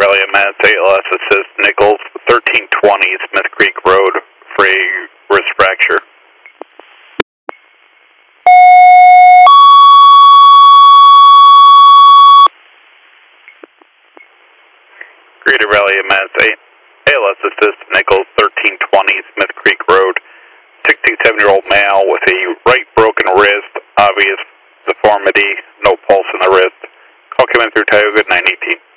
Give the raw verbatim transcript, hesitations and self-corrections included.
Rally M S eight L S assist Nichols, thirteen twenty Smith Creek Road for a wrist fracture. Greater Rally M S eight L S assist Nichols, thirteen twenty Smith Creek Road, sixty-seven-year-old male with a right broken wrist, obvious deformity, no pulse in the wrist. Call came in through Tioga nine eighteen.